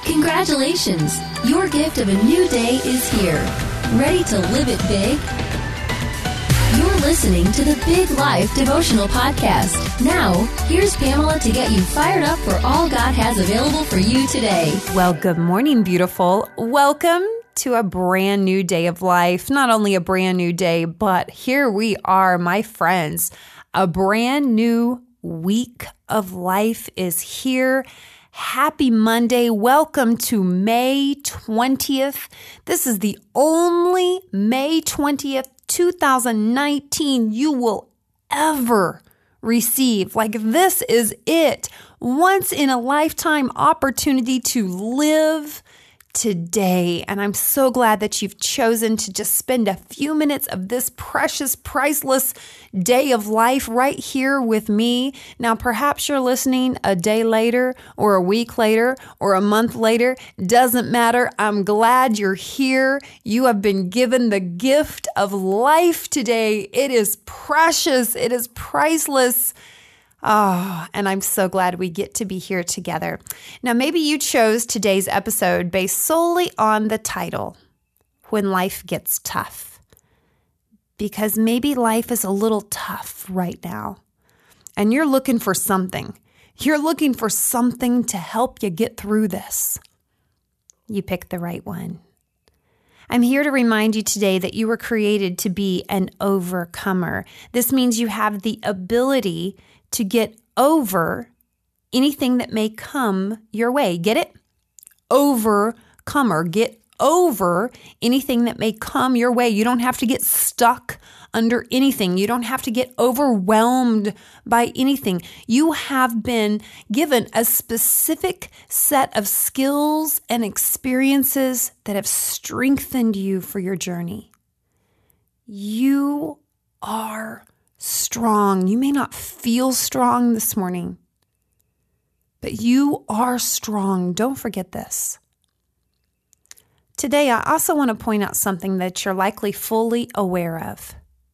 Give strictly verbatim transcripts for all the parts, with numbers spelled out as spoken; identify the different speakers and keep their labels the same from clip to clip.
Speaker 1: Congratulations! Your gift of a new day is here. Ready to live it big? You're listening to the Big Life Devotional Podcast. Now, here's Pamela to get you fired up for all God has available for you today.
Speaker 2: Well, good morning, beautiful. Welcome to a brand new day of life. Not only a brand new day, but here we are, my friends. A brand new week of life is here. Happy Monday. Welcome to May twentieth. This is the only May twentieth, two thousand nineteen you will ever receive. Like, this is it. Once in a lifetime opportunity to live today. And I'm so glad that you've chosen to just spend a few minutes of this precious, priceless day of life right here with me. Now, perhaps you're listening a day later or a week later or a month later. Doesn't matter. I'm glad you're here. You have been given the gift of life today. It is precious. It is priceless. Oh, and I'm so glad we get to be here together. Now, maybe you chose today's episode based solely on the title, When Life Gets Tough, because maybe life is a little tough right now, and you're looking for something. You're looking for something to help you get through this. You picked the right one. I'm here to remind you today that you were created to be an overcomer. This means you have the ability to get over anything that may come your way. Get it? Overcomer. Get over anything that may come your way. You don't have to get stuck under anything. You don't have to get overwhelmed by anything. You have been given a specific set of skills and experiences that have strengthened you for your journey. You are strong. You may not feel strong this morning, but you are strong. Don't forget this. Today, I also want to point out something that you're likely fully aware of.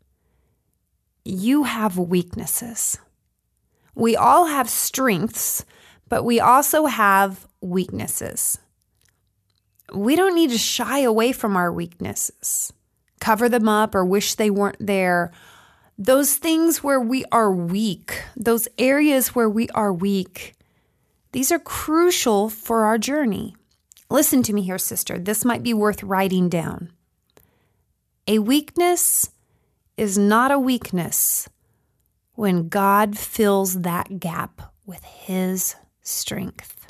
Speaker 2: You have weaknesses. We all have strengths, but we also have weaknesses. We don't need to shy away from our weaknesses, cover them up, or wish they weren't there. Those things where we are weak, those areas where we are weak, these are crucial for our journey. Listen to me here, sister. This might be worth writing down. A weakness is not a weakness when God fills that gap with His strength.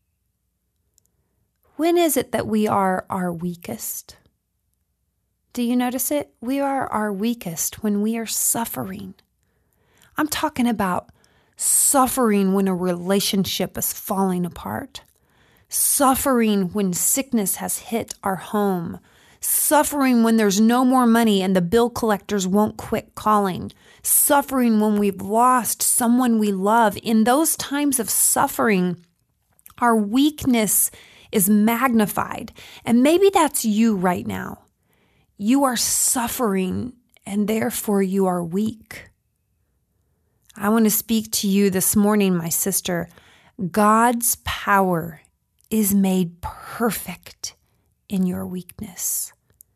Speaker 2: When is it that we are our weakest? Do you notice it? We are our weakest when we are suffering. I'm talking about suffering when a relationship is falling apart. Suffering when sickness has hit our home. Suffering when there's no more money and the bill collectors won't quit calling. Suffering when we've lost someone we love. In those times of suffering, our weakness is magnified. And maybe that's you right now. You are suffering, and therefore you are weak. I want to speak to you this morning, my sister. God's power is made perfect in your weakness.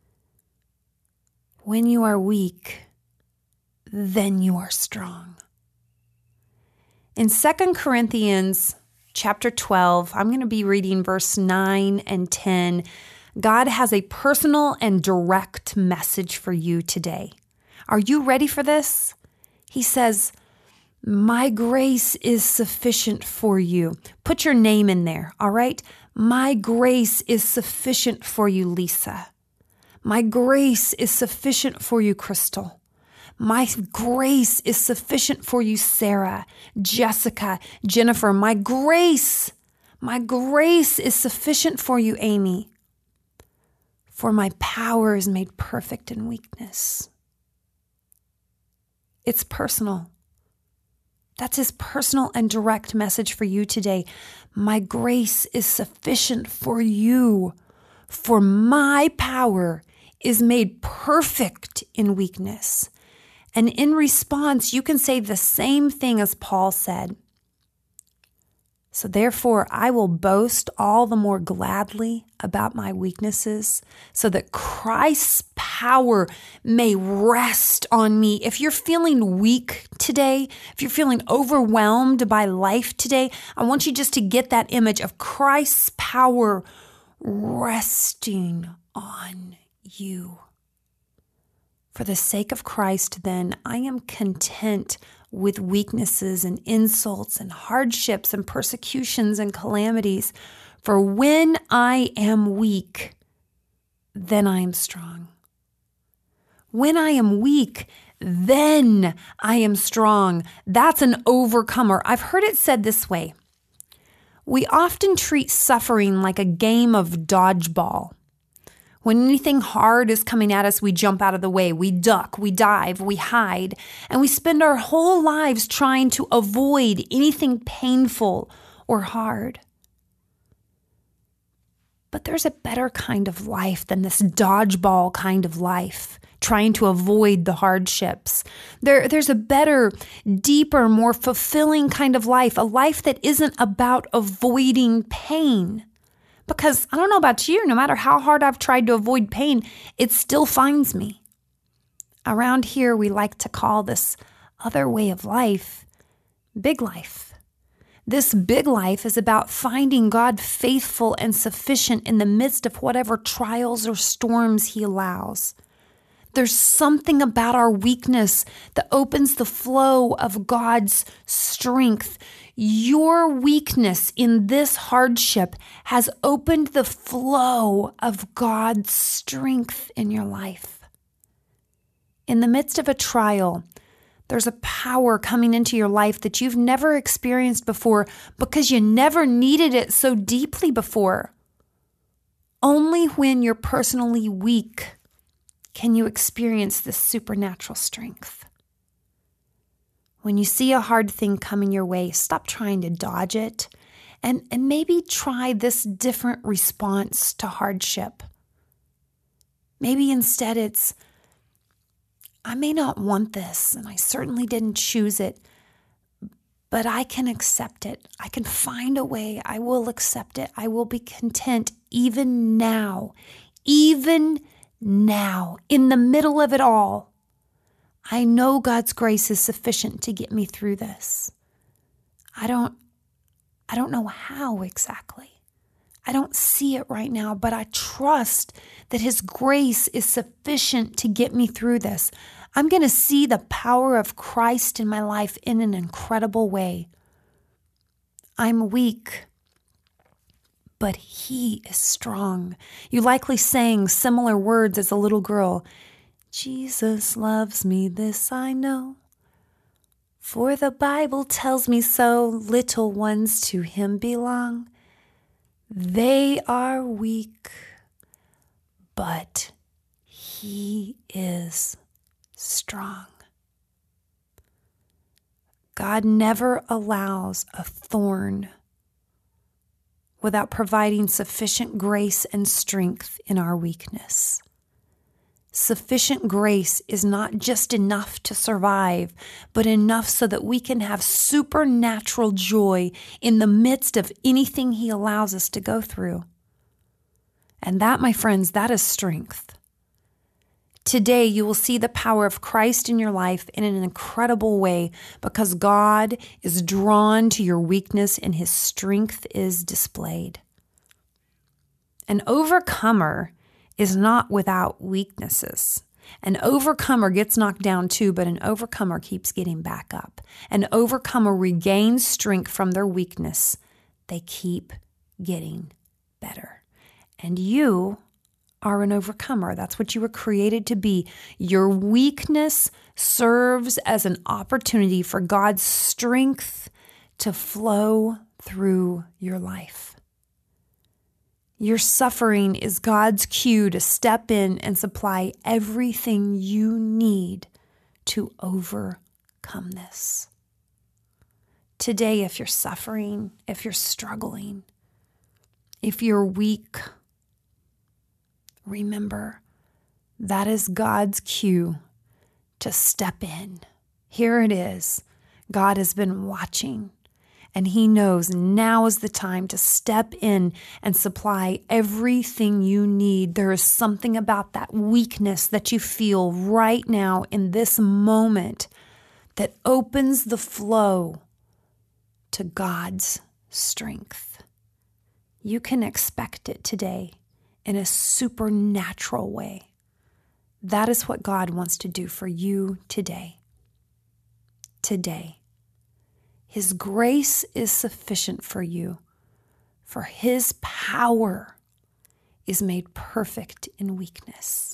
Speaker 2: When you are weak, then you are strong. In Second Corinthians chapter twelve, I'm going to be reading verse nine and ten. God has a personal and direct message for you today. Are you ready for this? He says, my grace is sufficient for you. Put your name in there, all right? My grace is sufficient for you, Lisa. My grace is sufficient for you, Crystal. My grace is sufficient for you, Sarah, Jessica, Jennifer. My grace, my grace is sufficient for you, Amy. For my power is made perfect in weakness. It's personal. That's His personal and direct message for you today. My grace is sufficient for you, for my power is made perfect in weakness. And in response, you can say the same thing as Paul said. So therefore, I will boast all the more gladly about my weaknesses so that Christ's power may rest on me. If you're feeling weak today, if you're feeling overwhelmed by life today, I want you just to get that image of Christ's power resting on you. For the sake of Christ, then, I am content with weaknesses and insults and hardships and persecutions and calamities. For when I am weak, then I am strong. When I am weak, then I am strong. That's an overcomer. I've heard it said this way. We often treat suffering like a game of dodgeball. When anything hard is coming at us, we jump out of the way, we duck, we dive, we hide, and we spend our whole lives trying to avoid anything painful or hard. But there's a better kind of life than this dodgeball kind of life, trying to avoid the hardships. There, there's a better, deeper, more fulfilling kind of life, a life that isn't about avoiding pain. Because I don't know about you, no matter how hard I've tried to avoid pain, it still finds me. Around here, we like to call this other way of life big life. This big life is about finding God faithful and sufficient in the midst of whatever trials or storms He allows. There's something about our weakness that opens the flow of God's strength. Your weakness in this hardship has opened the flow of God's strength in your life. In the midst of a trial, there's a power coming into your life that you've never experienced before because you never needed it so deeply before. Only when you're personally weak can you experience this supernatural strength. When you see a hard thing coming your way, stop trying to dodge it and, and maybe try this different response to hardship. Maybe instead it's, I may not want this, and I certainly didn't choose it, but I can accept it. I can find a way. I will accept it. I will be content even now, even now, in the middle of it all. I know God's grace is sufficient to get me through this. I don't, I don't know how exactly. I don't see it right now, but I trust that His grace is sufficient to get me through this. I'm going to see the power of Christ in my life in an incredible way. I'm weak, but He is strong. You likely sang similar words as a little girl. Jesus loves me, this I know, for the Bible tells me so. Little ones to Him belong. They are weak, but He is strong. God never allows a thorn without providing sufficient grace and strength in our weakness. Sufficient grace is not just enough to survive, but enough so that we can have supernatural joy in the midst of anything He allows us to go through. And that, my friends, that is strength. Today, you will see the power of Christ in your life in an incredible way because God is drawn to your weakness and His strength is displayed. An overcomer is not without weaknesses. An overcomer gets knocked down too, but an overcomer keeps getting back up. An overcomer regains strength from their weakness. They keep getting better. And you are an overcomer. That's what you were created to be. Your weakness serves as an opportunity for God's strength to flow through your life. Your suffering is God's cue to step in and supply everything you need to overcome this. Today, if you're suffering, if you're struggling, if you're weak, remember that is God's cue to step in. Here it is. God has been watching. And He knows now is the time to step in and supply everything you need. There is something about that weakness that you feel right now in this moment that opens the flow to God's strength. You can expect it today in a supernatural way. That is what God wants to do for you today. Today. His grace is sufficient for you, for His power is made perfect in weakness.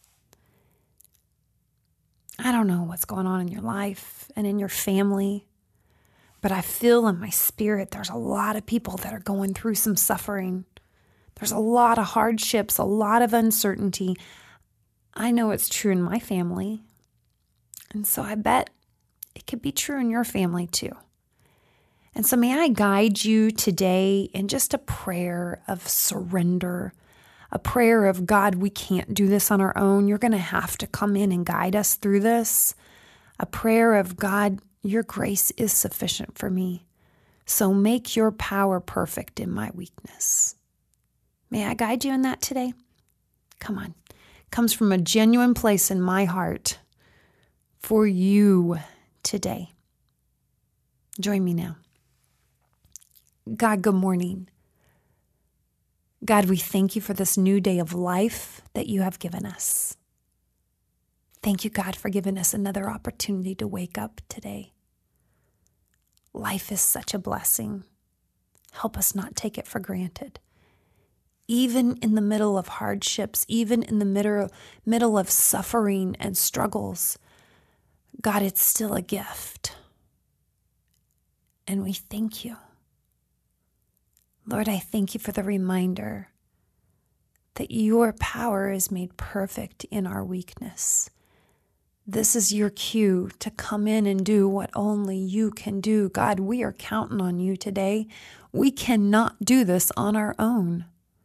Speaker 2: I don't know what's going on in your life and in your family, but I feel in my spirit there's a lot of people that are going through some suffering. There's a lot of hardships, a lot of uncertainty. I know it's true in my family, and so I bet it could be true in your family too. And so may I guide you today in just a prayer of surrender, a prayer of, God, we can't do this on our own. You're going to have to come in and guide us through this. A prayer of, God, your grace is sufficient for me. So make your power perfect in my weakness. May I guide you in that today? Come on. It comes from a genuine place in my heart for you today. Join me now. God, good morning. God, we thank you for this new day of life that you have given us. Thank you, God, for giving us another opportunity to wake up today. Life is such a blessing. Help us not take it for granted. Even in the middle of hardships, even in the middle, middle of suffering and struggles, God, it's still a gift. And we thank you. Lord, I thank you for the reminder that your power is made perfect in our weakness. This is your cue to come in and do what only you can do. God, we are counting on you today. We cannot do this on our own.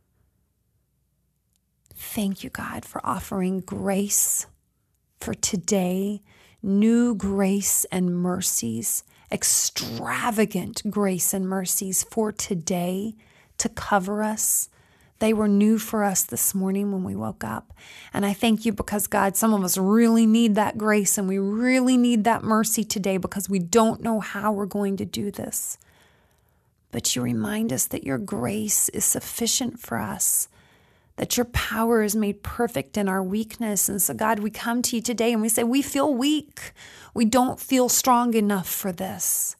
Speaker 2: Thank you, God, for offering grace for today, new grace and mercies, extravagant grace and mercies for today to cover us. They were new for us this morning when we woke up. And I thank you because, God, some of us really need that grace and we really need that mercy today because we don't know how we're going to do this. But you remind us that your grace is sufficient for us, that your power is made perfect in our weakness. And so, God, we come to you today and we say, we feel weak. We don't feel strong enough for this.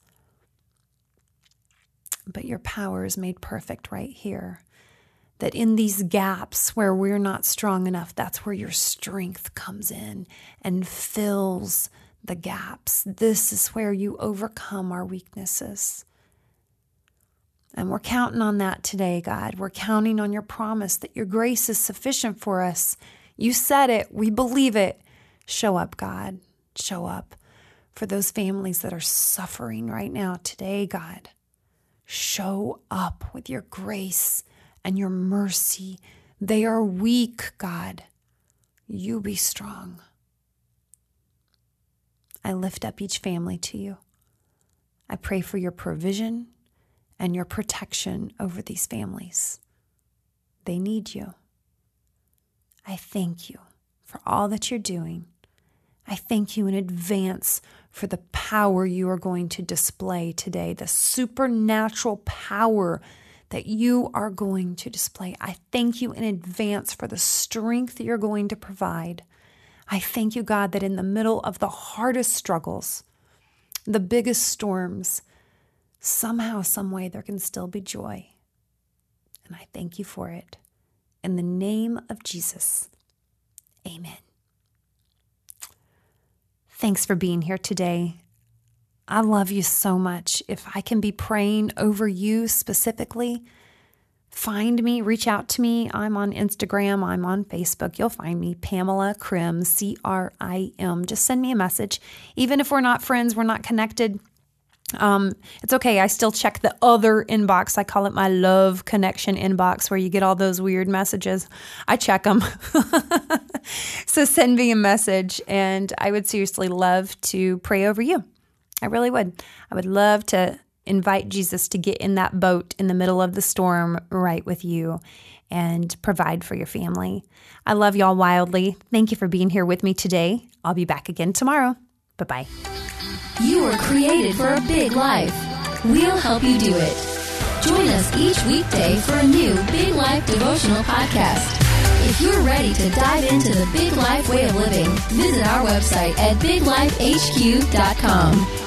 Speaker 2: But your power is made perfect right here. That in these gaps where we're not strong enough, that's where your strength comes in and fills the gaps. This is where you overcome our weaknesses. And we're counting on that today, God. We're counting on your promise that your grace is sufficient for us. You said it. We believe it. Show up, God. Show up for those families that are suffering right now today, God. Show up with your grace and your mercy. They are weak, God. You be strong. I lift up each family to you. I pray for your provision and your protection over these families. They need you. I thank you for all that you're doing. I thank you in advance for the power you are going to display today, the supernatural power that you are going to display. I thank you in advance for the strength that you're going to provide. I thank you, God, that in the middle of the hardest struggles, the biggest storms, somehow, some way, there can still be joy. And I thank you for it. In the name of Jesus, amen. Thanks for being here today. I love you so much. If I can be praying over you specifically, find me, reach out to me. I'm on Instagram. I'm on Facebook. You'll find me, Pamela Crim, C R I M. Just send me a message. Even if we're not friends, we're not connected, Um, it's okay. I still check the other inbox. I call it my love connection inbox where you get all those weird messages. I check them. So send me a message and I would seriously love to pray over you. I really would. I would love to invite Jesus to get in that boat in the middle of the storm right with you and provide for your family. I love y'all wildly. Thank you for being here with me today. I'll be back again tomorrow. Bye-bye.
Speaker 1: You were created for a big life. We'll help you do it. Join us each weekday for a new Big Life devotional podcast. If you're ready to dive into the big life way of living, visit our website at big life h q dot com.